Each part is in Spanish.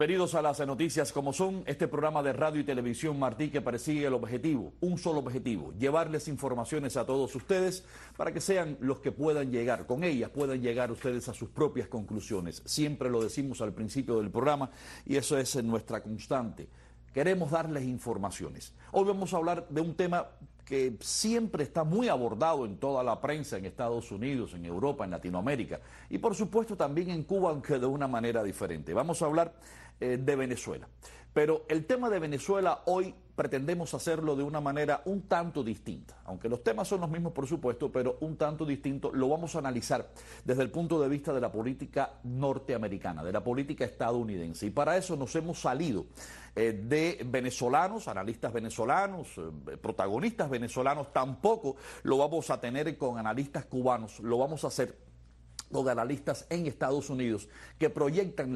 Bienvenidos a las noticias como son, este programa de radio y televisión Martí que persigue el objetivo, un solo objetivo, llevarles informaciones a todos ustedes para que sean los que puedan llegar, con ellas puedan llegar ustedes a sus propias conclusiones. Siempre lo decimos al principio del programa y eso es nuestra constante. Queremos darles informaciones. Hoy vamos a hablar de un tema que siempre está muy abordado en toda la prensa en Estados Unidos, en Europa, en Latinoamérica y por supuesto también en Cuba, aunque de una manera diferente. Vamos a hablar de Venezuela. Pero el tema de Venezuela hoy pretendemos hacerlo de una manera un tanto distinta. Aunque los temas son los mismos, por supuesto, pero un tanto distinto. Lo vamos a analizar desde el punto de vista de la política norteamericana, de la política estadounidense. Y para eso nos hemos salido de venezolanos, analistas venezolanos, protagonistas venezolanos. Tampoco lo vamos a tener con analistas cubanos. Lo vamos a hacer con analistas en Estados Unidos que proyectan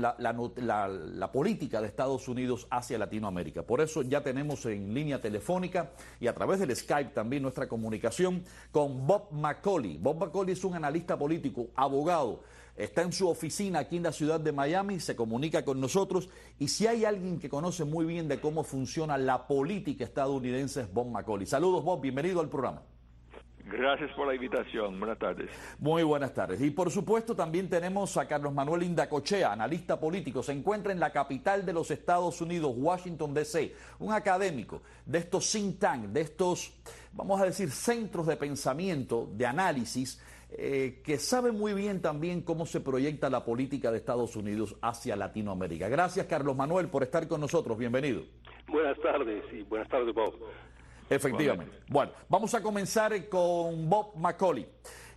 la política de Estados Unidos hacia Latinoamérica. Por eso ya tenemos en línea telefónica y a través del Skype también nuestra comunicación con Bob Macaulay. Bob Macaulay es un analista político, abogado, está en su oficina aquí en la ciudad de Miami, se comunica con nosotros y si hay alguien que conoce muy bien de cómo funciona la política estadounidense es Bob Macaulay. Saludos Bob, bienvenido al programa. Gracias por la invitación. Buenas tardes. Muy buenas tardes. Y por supuesto también tenemos a Carlos Manuel Indacochea, analista político. Se encuentra en la capital de los Estados Unidos, Washington, D.C., un académico de estos think tanks, de estos, vamos a decir, centros de pensamiento, de análisis, que sabe muy bien también cómo se proyecta la política de Estados Unidos hacia Latinoamérica. Gracias, Carlos Manuel, por estar con nosotros. Bienvenido. Buenas tardes y buenas tardes, Bob. Efectivamente. Bueno, vamos a comenzar con Bob Macaulay.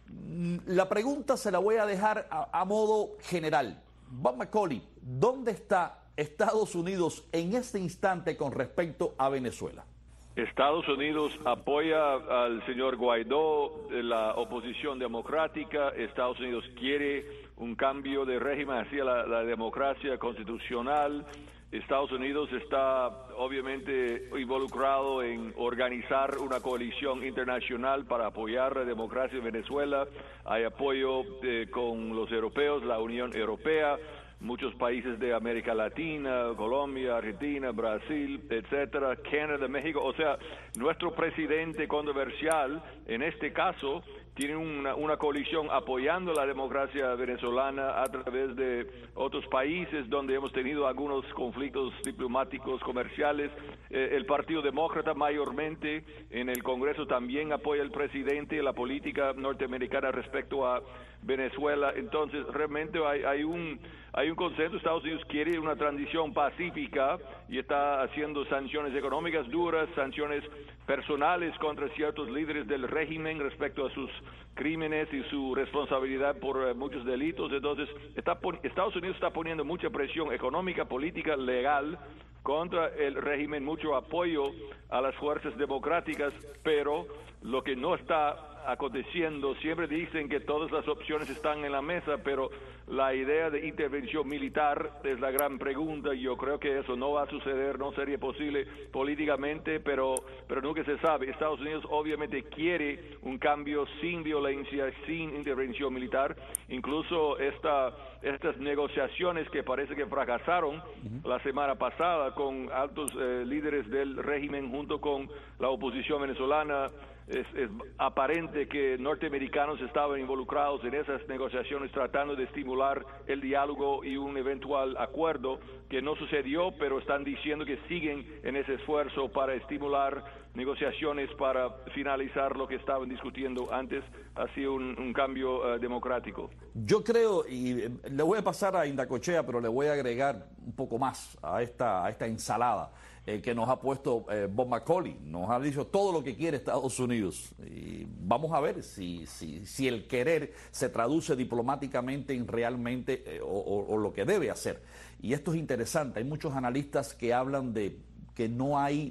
La pregunta se la voy a dejar a modo general. Bob Macaulay, ¿dónde está Estados Unidos en este instante con respecto a Venezuela? Estados Unidos apoya al señor Guaidó, la oposición democrática. Estados Unidos quiere un cambio de régimen hacia la democracia constitucional. Estados Unidos está obviamente involucrado en organizar una coalición internacional para apoyar la democracia en Venezuela. Hay apoyo con los europeos, la Unión Europea, muchos países de América Latina, Colombia, Argentina, Brasil, etcétera, Canadá, México. O sea, nuestro presidente controversial, en este caso, tiene una coalición apoyando la democracia venezolana a través de otros países donde hemos tenido algunos conflictos diplomáticos, comerciales. El Partido Demócrata mayormente en el Congreso también apoya al presidente y la política norteamericana respecto a Venezuela. Entonces, realmente hay un consenso. Estados Unidos quiere una transición pacífica y está haciendo sanciones económicas duras, sanciones personales contra ciertos líderes del régimen respecto a sus crímenes y su responsabilidad por muchos delitos. Entonces, Estados Unidos está poniendo mucha presión económica, política, legal contra el régimen, mucho apoyo a las fuerzas democráticas, pero lo que no está aconteciendo, siempre dicen que todas las opciones están en la mesa, pero la idea de intervención militar es la gran pregunta. Yo creo que eso no va a suceder, no sería posible políticamente, pero nunca se sabe. Estados Unidos obviamente quiere un cambio sin violencia, sin intervención militar. Incluso estas negociaciones que parece que fracasaron la semana pasada con altos líderes del régimen junto con la oposición venezolana, es aparente que norteamericanos estaban involucrados en esas negociaciones tratando de estimular el diálogo y un eventual acuerdo que no sucedió, pero están diciendo que siguen en ese esfuerzo para estimular negociaciones para finalizar lo que estaban discutiendo antes hacia un cambio democrático. Yo creo, y le voy a pasar a Indacochea, pero le voy a agregar un poco más a esta ensalada que nos ha puesto Bob Macaulay. Nos ha dicho todo lo que quiere Estados Unidos. Y vamos a ver si el querer se traduce diplomáticamente en realmente o lo que debe hacer. Y esto es interesante. Hay muchos analistas que hablan de que no hay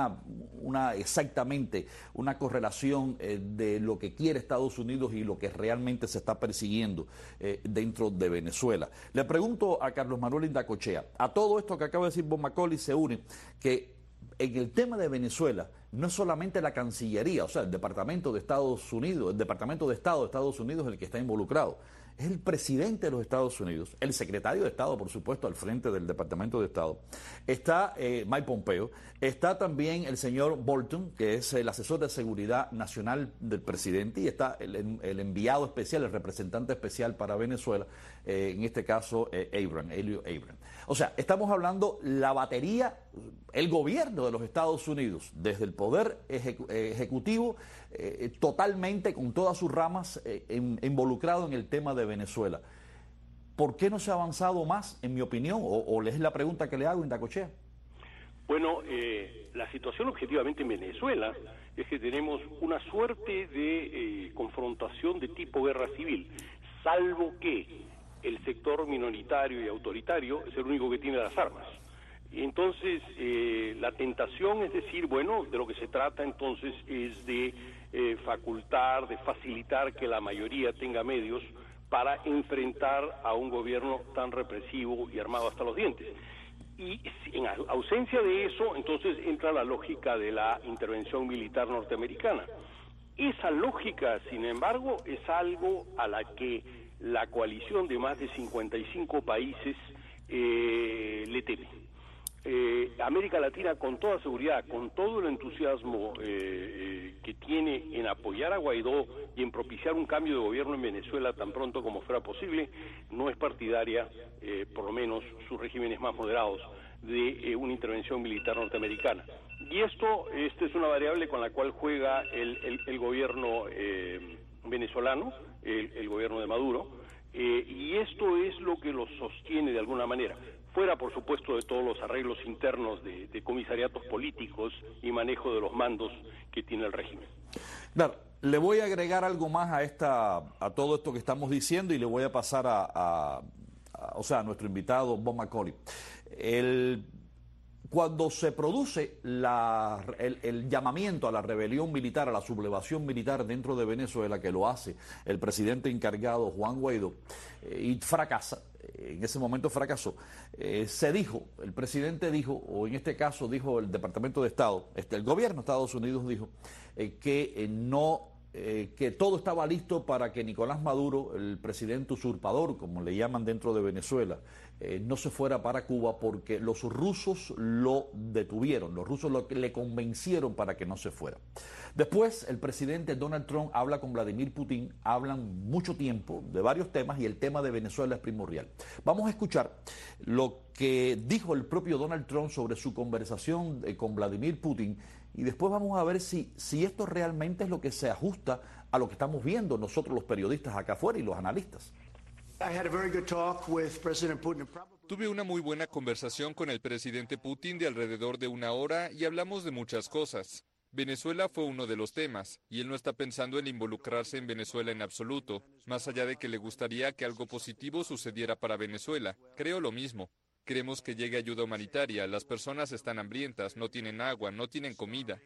exactamente una correlación de lo que quiere Estados Unidos y lo que realmente se está persiguiendo dentro de Venezuela. Le pregunto a Carlos Manuel Indacochea, a todo esto que acaba de decir Bob Macaulay se une que en el tema de Venezuela no es solamente la Cancillería, o sea, el Departamento de Estados Unidos, el Departamento de Estado de Estados Unidos el que está involucrado. es el presidente de los Estados Unidos, el secretario de Estado, por supuesto, al frente del Departamento de Estado. Está Mike Pompeo, está también el señor Bolton, que es el asesor de seguridad nacional del presidente, y está el enviado especial, el representante especial para Venezuela, en este caso Elio Abrams. O sea, estamos hablando la batería, el gobierno de los Estados Unidos, desde el poder ejecutivo, totalmente con todas sus ramas involucrado en el tema de Venezuela. ¿Por qué no se ha avanzado más, en mi opinión? O es la pregunta que le hago, Indacochea. Bueno, la situación objetivamente en Venezuela es que tenemos una suerte de confrontación de tipo guerra civil, salvo que el sector minoritario y autoritario es el único que tiene las armas. Entonces, la tentación es decir, bueno, de lo que se trata entonces es de facultar, de facilitar que la mayoría tenga medios para enfrentar a un gobierno tan represivo y armado hasta los dientes. Y en ausencia de eso, entonces entra la lógica de la intervención militar norteamericana. Esa lógica, sin embargo, es algo a la que la coalición de más de 55 países le teme. América Latina, con toda seguridad, con todo el entusiasmo que tiene en apoyar a Guaidó y en propiciar un cambio de gobierno en Venezuela tan pronto como fuera posible, no es partidaria, por lo menos sus regímenes más moderados, de una intervención militar norteamericana. Y esta es una variable con la cual juega el gobierno venezolano, el gobierno de Maduro, y esto es lo que lo sostiene de alguna manera. Fuera, por supuesto, de todos los arreglos internos de comisariatos políticos y manejo de los mandos que tiene el régimen. Claro, le voy a agregar algo más a todo esto que estamos diciendo y le voy a pasar a nuestro invitado, Bob Macaulay. Cuando se produce el llamamiento a la rebelión militar, a la sublevación militar dentro de Venezuela, que lo hace el presidente encargado Juan Guaidó, y fracasa, en ese momento fracasó, el presidente dijo, o en este caso dijo el Departamento de Estado, el gobierno de Estados Unidos dijo que todo estaba listo para que Nicolás Maduro, el presidente usurpador, como le llaman dentro de Venezuela, no se fuera para Cuba porque los rusos lo detuvieron, los rusos le convencieron para que no se fuera. Después, el presidente Donald Trump habla con Vladimir Putin, hablan mucho tiempo de varios temas y el tema de Venezuela es primordial. Vamos a escuchar lo que dijo el propio Donald Trump sobre su conversación con Vladimir Putin y después vamos a ver si esto realmente es lo que se ajusta a lo que estamos viendo nosotros los periodistas acá afuera y los analistas. Tuve una muy buena conversación con el presidente Putin de alrededor de 1 hora y hablamos de muchas cosas. Venezuela fue uno de los temas, y él no está pensando en involucrarse en Venezuela en absoluto, más allá de que le gustaría que algo positivo sucediera para Venezuela. Creo lo mismo. Queremos que llegue ayuda humanitaria. Las personas están hambrientas, no tienen agua, no tienen comida.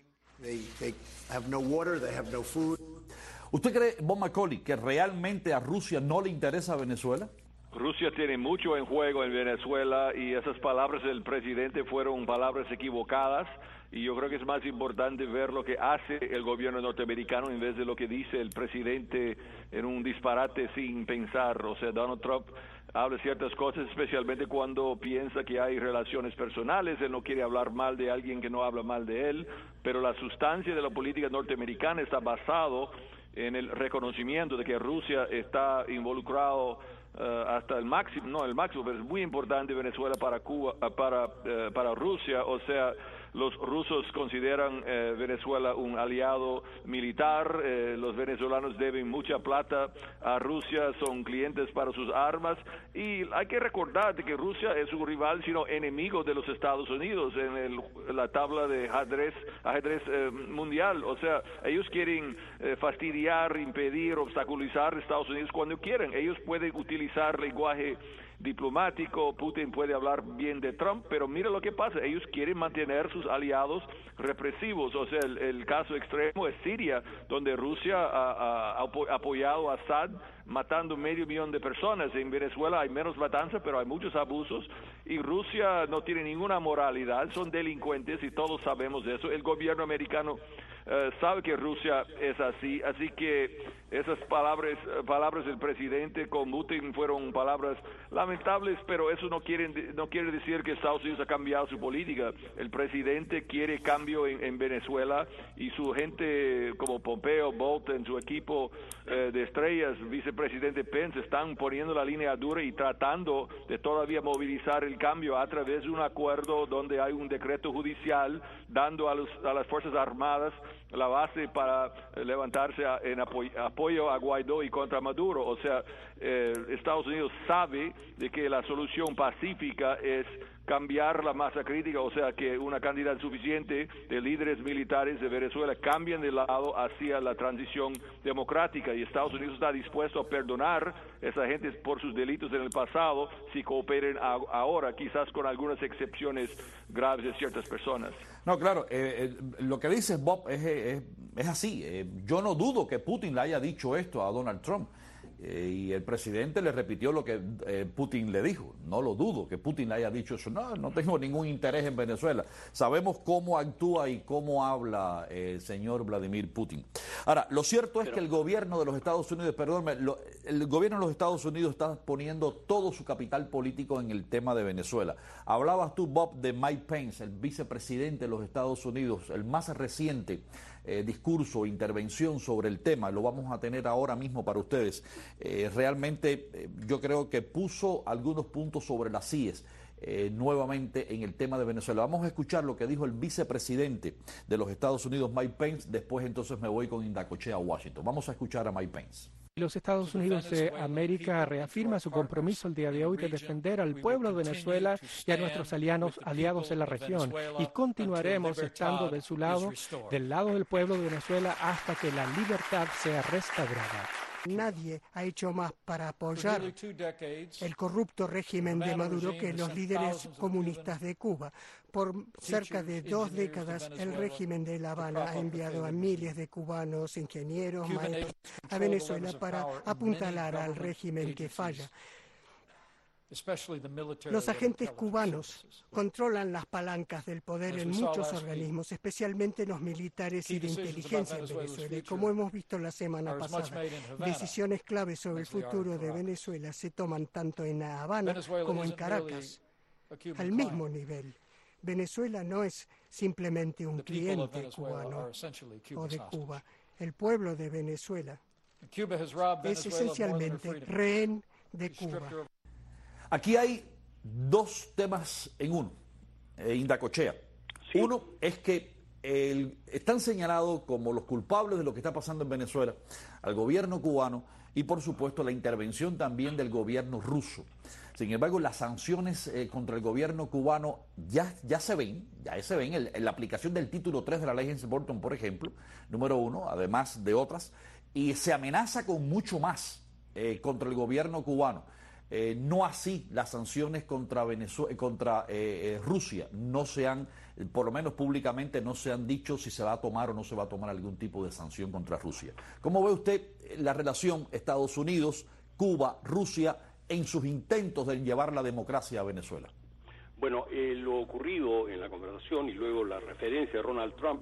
¿Usted cree, Bob Macaulay, que realmente a Rusia no le interesa Venezuela? Rusia tiene mucho en juego en Venezuela y esas palabras del presidente fueron palabras equivocadas y yo creo que es más importante ver lo que hace el gobierno norteamericano en vez de lo que dice el presidente en un disparate sin pensar. O sea, Donald Trump habla ciertas cosas, especialmente cuando piensa que hay relaciones personales, él no quiere hablar mal de alguien que no habla mal de él, pero la sustancia de la política norteamericana está basado en el reconocimiento de que Rusia está involucrado hasta el máximo, pero es muy importante Venezuela para Cuba, para Rusia, o sea, los rusos consideran Venezuela un aliado militar, los venezolanos deben mucha plata a Rusia, son clientes para sus armas y hay que recordar que Rusia es un rival sino enemigo de los Estados Unidos en la tabla de ajedrez mundial, o sea, ellos quieren fastidiar, impedir, obstaculizar a Estados Unidos cuando quieren, ellos pueden utilizar lenguaje diplomático, Putin puede hablar bien de Trump, pero mira lo que pasa, ellos quieren mantener sus aliados represivos, o sea, el caso extremo es Siria, donde Rusia ha apoyado a Assad matando 500,000 de personas. En Venezuela hay menos matanzas, pero hay muchos abusos y Rusia no tiene ninguna moralidad, son delincuentes y todos sabemos de eso. El gobierno americano sabe que Rusia es así que Esas palabras del presidente con Putin fueron palabras lamentables, pero eso no quiere decir que Estados Unidos ha cambiado su política. El presidente quiere cambio en Venezuela y su gente como Pompeo, Bolton, su equipo de estrellas, vicepresidente Pence, están poniendo la línea dura y tratando de todavía movilizar el cambio a través de un acuerdo donde hay un decreto judicial dando a las Fuerzas Armadas la base para levantarse en apoyo a Guaidó y contra Maduro. O sea, Estados Unidos sabe de que la solución pacífica es cambiar la masa crítica, o sea, que una cantidad suficiente de líderes militares de Venezuela cambien de lado hacia la transición democrática, y Estados Unidos está dispuesto a perdonar a esa gente por sus delitos en el pasado si cooperen ahora, quizás con algunas excepciones graves de ciertas personas. No, claro, lo que dices, Bob, es así. Yo no dudo que Putin le haya dicho esto a Donald Trump. Y el presidente le repitió lo que Putin le dijo. No lo dudo que Putin le haya dicho eso. No tengo ningún interés en Venezuela. Sabemos cómo actúa y cómo habla el señor Vladimir Putin. Ahora, lo cierto es que el gobierno de los Estados Unidos, el gobierno de los Estados Unidos está poniendo todo su capital político en el tema de Venezuela. Hablabas tú, Bob, de Mike Pence, el vicepresidente de los Estados Unidos, el más reciente discurso, intervención sobre el tema. Lo vamos a tener ahora mismo para ustedes. Realmente yo creo que puso algunos puntos sobre las IES nuevamente en el tema de Venezuela. Vamos a escuchar lo que dijo el vicepresidente de los Estados Unidos, Mike Pence. Después entonces me voy con Indacochea a Washington. Vamos a escuchar a Mike Pence. Los Estados Unidos de América reafirma su compromiso el día de hoy de defender al pueblo de Venezuela y a nuestros aliados en la región, y continuaremos estando de su lado, del lado del pueblo de Venezuela, hasta que la libertad sea restaurada. Nadie ha hecho más para apoyar el corrupto régimen de Maduro que los líderes comunistas de Cuba. Por cerca de 2 décadas, el régimen de La Habana ha enviado a miles de cubanos, ingenieros, maestros a Venezuela para apuntalar al régimen que falla. Los agentes cubanos controlan las palancas del poder en muchos organismos, especialmente los militares y de inteligencia en Venezuela. Y como hemos visto la semana pasada, decisiones claves sobre el futuro de Venezuela se toman tanto en La Habana como en Caracas, al mismo nivel. Venezuela no es simplemente un cliente cubano o de Cuba. El pueblo de Venezuela es esencialmente rehén de Cuba. Aquí hay 2 temas en uno, Indacochea. Sí. Uno es que están señalados como los culpables de lo que está pasando en Venezuela al gobierno cubano y, por supuesto, la intervención también del gobierno ruso. Sin embargo, las sanciones contra el gobierno cubano ya se ven en la aplicación del título 3 de la ley Helms-Burton, por ejemplo, número 1, además de otras, y se amenaza con mucho más contra el gobierno cubano. No así las sanciones contra Rusia. No se han, por lo menos públicamente, no se han dicho si se va a tomar o no se va a tomar algún tipo de sanción contra Rusia. ¿Cómo ve usted la relación Estados Unidos, Cuba, Rusia en sus intentos de llevar la democracia a Venezuela? Bueno, lo ocurrido en la conversación y luego la referencia de Donald Trump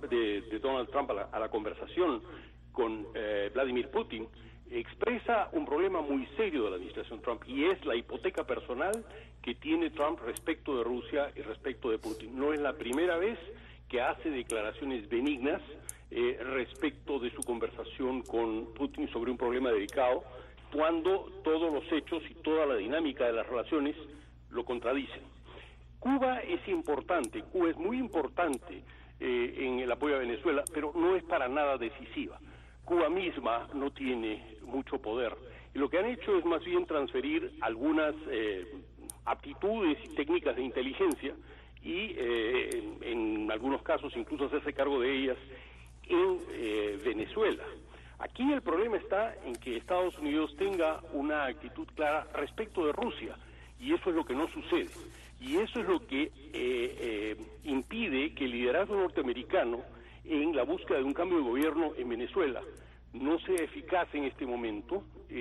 a la conversación con Vladimir Putin expresa un problema muy serio de la administración Trump, y es la hipoteca personal que tiene Trump respecto de Rusia y respecto de Putin. No es la primera vez que hace declaraciones benignas respecto de su conversación con Putin sobre un problema delicado, cuando todos los hechos y toda la dinámica de las relaciones lo contradicen. Cuba es importante, Cuba es muy importante en el apoyo a Venezuela, pero no es para nada decisiva. Cuba misma no tiene mucho poder, y lo que han hecho es más bien transferir algunas aptitudes y técnicas de inteligencia y en algunos casos incluso hacerse cargo de ellas en Venezuela. Aquí el problema está en que Estados Unidos tenga una actitud clara respecto de Rusia, y eso es lo que no sucede, y eso es lo que impide que el liderazgo norteamericano en la búsqueda de un cambio de gobierno en Venezuela no sea eficaz en este momento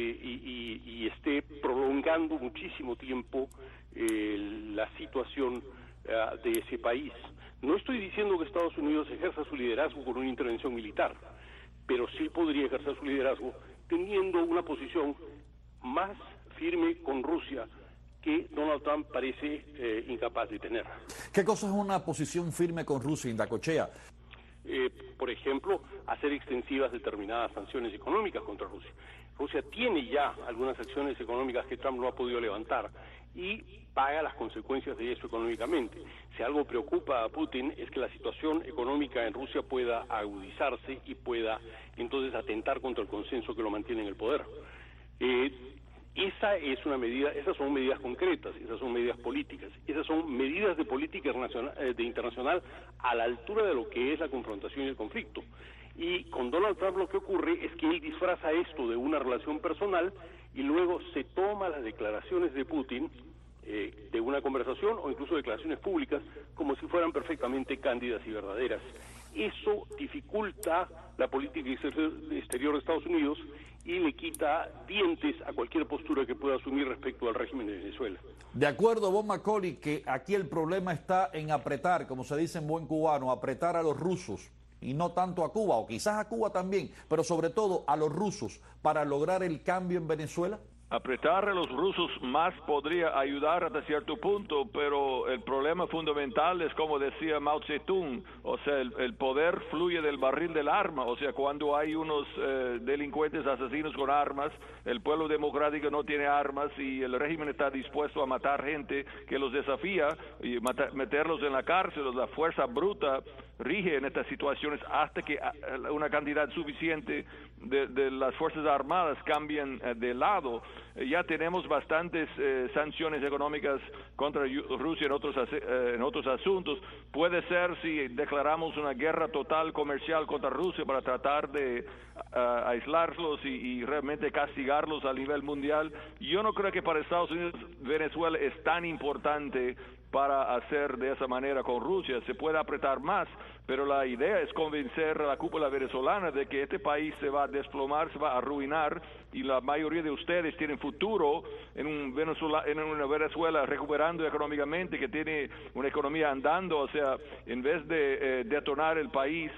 y esté prolongando muchísimo tiempo la situación de ese país. No estoy diciendo que Estados Unidos ejerza su liderazgo con una intervención militar, pero sí podría ejercer su liderazgo teniendo una posición más firme con Rusia que Donald Trump parece incapaz de tener. ¿Qué cosa es una posición firme con Rusia, Indacochea? Por ejemplo, hacer extensivas determinadas sanciones económicas contra Rusia. Rusia tiene ya algunas acciones económicas que Trump no ha podido levantar y paga las consecuencias de eso económicamente. Si algo preocupa a Putin es que la situación económica en Rusia pueda agudizarse y pueda entonces atentar contra el consenso que lo mantiene en el poder. Esas son medidas concretas, esas son medidas políticas, esas son medidas de política internacional a la altura de lo que es la confrontación y el conflicto. Y con Donald Trump lo que ocurre es que él disfraza esto de una relación personal y luego se toma las declaraciones de Putin de una conversación o incluso declaraciones públicas como si fueran perfectamente cándidas y verdaderas. Eso dificulta la política exterior de Estados Unidos y le quita dientes a cualquier postura que pueda asumir respecto al régimen de Venezuela. De acuerdo, Bob Macaulay, que aquí el problema está en apretar, como se dice en buen cubano, apretar a los rusos y no tanto a Cuba, o quizás a Cuba también, pero sobre todo a los rusos para lograr el cambio en Venezuela. Apretar a los rusos más podría ayudar hasta cierto punto, pero el problema fundamental es, como decía Mao Zedong, o sea, el poder fluye del barril del arma, o sea, cuando hay unos delincuentes asesinos con armas, el pueblo democrático no tiene armas y el régimen está dispuesto a matar gente que los desafía y meterlos en la cárcel. La fuerza bruta rige en estas situaciones hasta que una cantidad suficiente de las Fuerzas Armadas cambien de lado. Ya tenemos bastantes sanciones económicas contra Rusia en otros asuntos. Puede ser si declaramos una guerra total comercial contra Rusia para tratar de aislarlos y realmente castigarlos a nivel mundial. Yo no creo que para Estados Unidos Venezuela es tan importante para hacer de esa manera con Rusia. Se puede apretar más, pero la idea es convencer a la cúpula venezolana de que este país se va a desplomar, se va a arruinar, y la mayoría de ustedes tienen futuro en una Venezuela recuperando económicamente, que tiene una economía andando. O sea, en vez de detonar el país,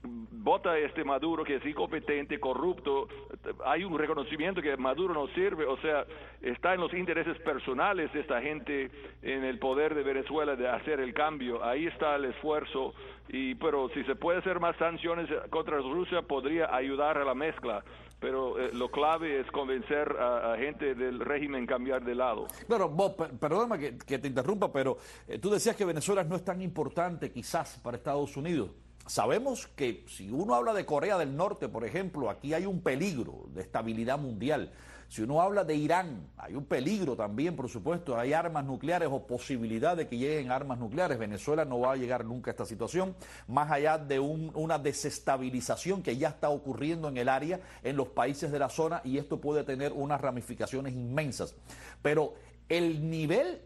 vota Maduro, que es incompetente, corrupto. Hay un reconocimiento que Maduro no sirve. O sea, está en los intereses personales de esta gente en el poder de Venezuela de hacer el cambio. Ahí está el esfuerzo. Pero si se puede hacer más sanciones contra Rusia, podría ayudar a la mezcla. Pero lo clave es convencer a gente del régimen cambiar de lado. Claro, Bob, perdóname que te interrumpa, pero tú decías que Venezuela no es tan importante quizás para Estados Unidos. Sabemos que si uno habla de Corea del Norte, por ejemplo, aquí hay un peligro de estabilidad mundial. Si uno habla de Irán, hay un peligro también, por supuesto. Hay armas nucleares o posibilidad de que lleguen armas nucleares. Venezuela no va a llegar nunca a esta situación, más allá de una desestabilización que ya está ocurriendo en el área, en los países de la zona, y esto puede tener unas ramificaciones inmensas. Pero el nivel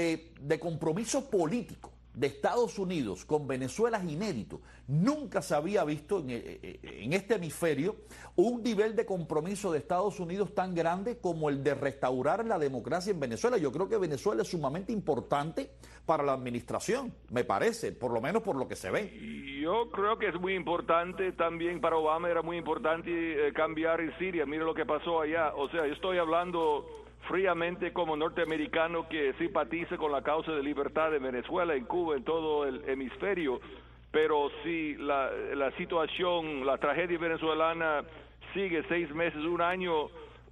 de compromiso político de Estados Unidos con Venezuela es inédito. Nunca se había visto en este hemisferio un nivel de compromiso de Estados Unidos tan grande como el de restaurar la democracia en Venezuela. Yo creo que Venezuela es sumamente importante para la administración, me parece, por lo menos por lo que se ve. Yo creo que es muy importante también para Obama, era muy importante cambiar en Siria. Mira lo que pasó allá. O sea, yo estoy hablando fríamente como norteamericano que simpatiza con la causa de libertad de Venezuela, en Cuba, en todo el hemisferio. Pero si la situación, la tragedia venezolana sigue 6 meses, 1 año,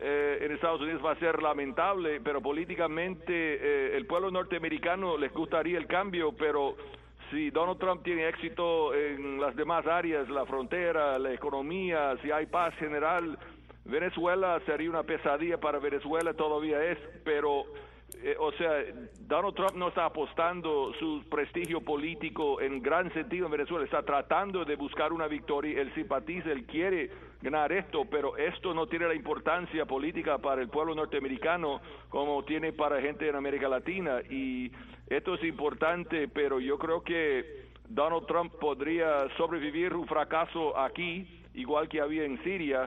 en Estados Unidos va a ser lamentable, pero políticamente el pueblo norteamericano les gustaría el cambio, pero si Donald Trump tiene éxito en las demás áreas, la frontera, la economía, si hay paz general, Venezuela sería una pesadilla para Venezuela, todavía es, pero o sea, Donald Trump no está apostando su prestigio político en gran sentido en Venezuela, está tratando de buscar una victoria, él simpatiza, él quiere ganar esto, pero esto no tiene la importancia política para el pueblo norteamericano como tiene para gente en América Latina, y esto es importante, pero yo creo que Donald Trump podría sobrevivir un fracaso aquí, igual que había en Siria,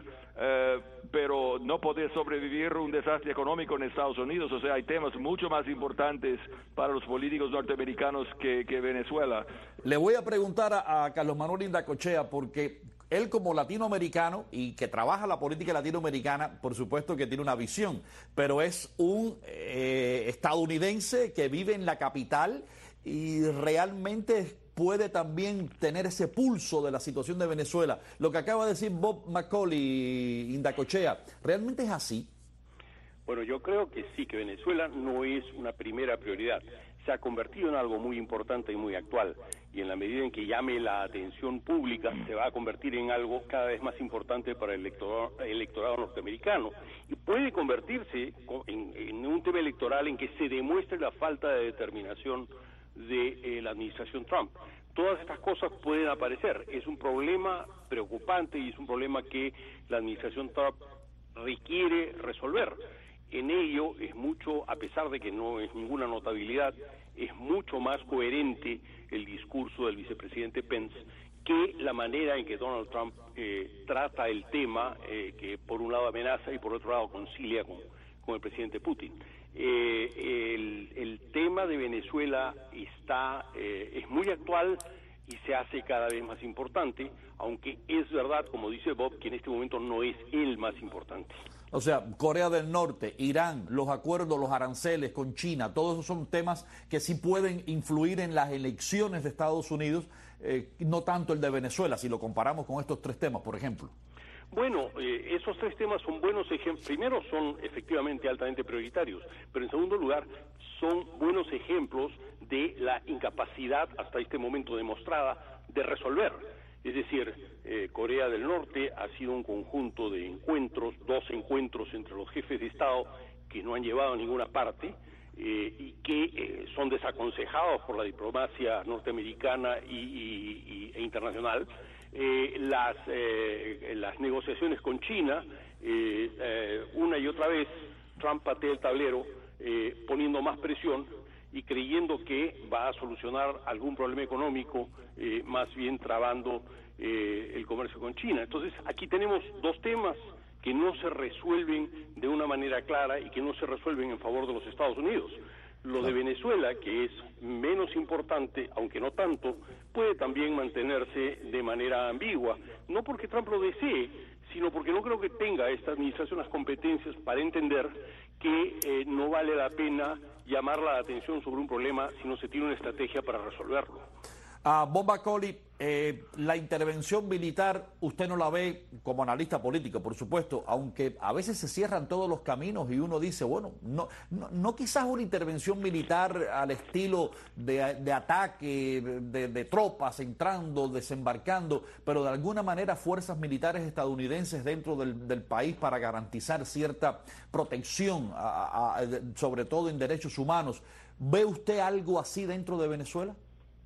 pero no podría sobrevivir un desastre económico en Estados Unidos. O sea, hay temas mucho más importantes para los políticos norteamericanos que Venezuela. Le voy a preguntar a Carlos Manuel Indacochea, porque él como latinoamericano y que trabaja la política latinoamericana, por supuesto que tiene una visión, pero es un estadounidense que vive en la capital y realmente puede también tener ese pulso de la situación de Venezuela. Lo que acaba de decir Bob Macaulay, Indacochea, ¿realmente es así? Bueno, yo creo que sí, que Venezuela no es una primera prioridad. Se ha convertido en algo muy importante y muy actual, y en la medida en que llame la atención pública se va a convertir en algo cada vez más importante para el electorado norteamericano, y puede convertirse en un tema electoral en que se demuestre la falta de determinación de la administración Trump. Todas estas cosas pueden aparecer. Es un problema preocupante y es un problema que la administración Trump requiere resolver. En ello es mucho, a pesar de que no es ninguna notabilidad, es mucho más coherente el discurso del vicepresidente Pence que la manera en que Donald Trump trata el tema, que por un lado amenaza y por otro lado concilia con el presidente Putin. El tema de Venezuela es muy actual y se hace cada vez más importante, aunque es verdad, como dice Bob, que en este momento no es el más importante. O sea, Corea del Norte, Irán, los acuerdos, los aranceles con China, todos esos son temas que sí pueden influir en las elecciones de Estados Unidos, no tanto el de Venezuela, si lo comparamos con estos tres temas, por ejemplo. Bueno, esos tres temas son buenos ejemplos. Primero, son efectivamente altamente prioritarios, pero en segundo lugar, son buenos ejemplos de la incapacidad hasta este momento demostrada de resolver. Es decir, Corea del Norte ha sido un conjunto de encuentros, 2 encuentros entre los jefes de Estado que no han llevado a ninguna parte y que son desaconsejados por la diplomacia norteamericana e internacional. Las negociaciones con China, una y otra vez Trump patea el tablero poniendo más presión y creyendo que va a solucionar algún problema económico, más bien trabando el comercio con China. Entonces, aquí tenemos dos temas que no se resuelven de una manera clara y que no se resuelven en favor de los Estados Unidos. Lo de Venezuela, que es menos importante, aunque no tanto, puede también mantenerse de manera ambigua, no porque Trump lo desee, sino porque no creo que tenga esta administración las competencias para entender que no vale la pena llamar la atención sobre un problema si no se tiene una estrategia para resolverlo. Bob Macaulay, la intervención militar, usted no la ve como analista político, por supuesto, aunque a veces se cierran todos los caminos y uno dice, bueno, no quizás una intervención militar al estilo de ataque, de tropas entrando, desembarcando, pero de alguna manera fuerzas militares estadounidenses dentro del país para garantizar cierta protección, sobre todo en derechos humanos. ¿Ve usted algo así dentro de Venezuela?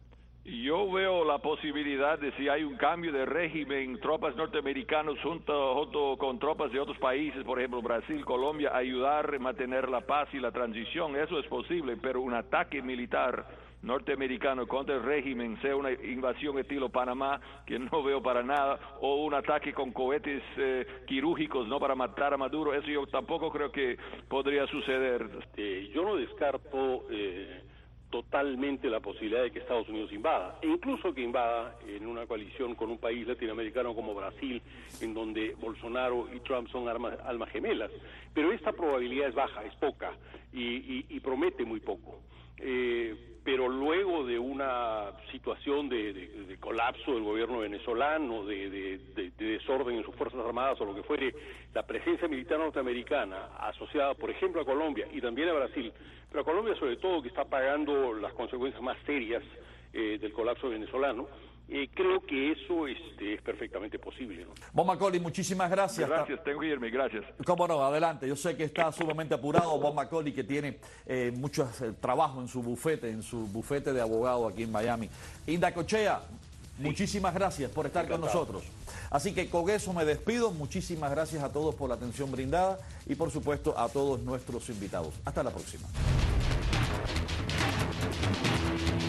Yo veo la posibilidad de, si hay un cambio de régimen, tropas norteamericanas junto con tropas de otros países, por ejemplo Brasil, Colombia, ayudar a mantener la paz y la transición. Eso es posible, pero un ataque militar norteamericano contra el régimen, sea una invasión estilo Panamá, que no veo para nada, o un ataque con cohetes quirúrgicos, no para matar a Maduro, eso yo tampoco creo que podría suceder. Yo no descarto totalmente la posibilidad de que Estados Unidos invada, e incluso que invada en una coalición con un país latinoamericano como Brasil, en donde Bolsonaro y Trump son almas gemelas, pero esta probabilidad es baja, es poca, y promete muy poco. Pero luego de una situación de colapso del gobierno venezolano, de desorden en sus Fuerzas Armadas o lo que fuere, la presencia militar norteamericana asociada, por ejemplo, a Colombia y también a Brasil, pero a Colombia sobre todo, que está pagando las consecuencias más serias del colapso venezolano, creo que eso es perfectamente posible, ¿no? Bob Macaulay, muchísimas gracias. Gracias, tengo que irme, gracias. Cómo no, adelante. Yo sé que está sumamente apurado Bob Macaulay, que tiene mucho trabajo en su bufete de abogado aquí en Miami. Indacochea, muchísimas gracias por estar con nosotros. Así que con eso me despido. Muchísimas gracias a todos por la atención brindada y por supuesto a todos nuestros invitados. Hasta la próxima.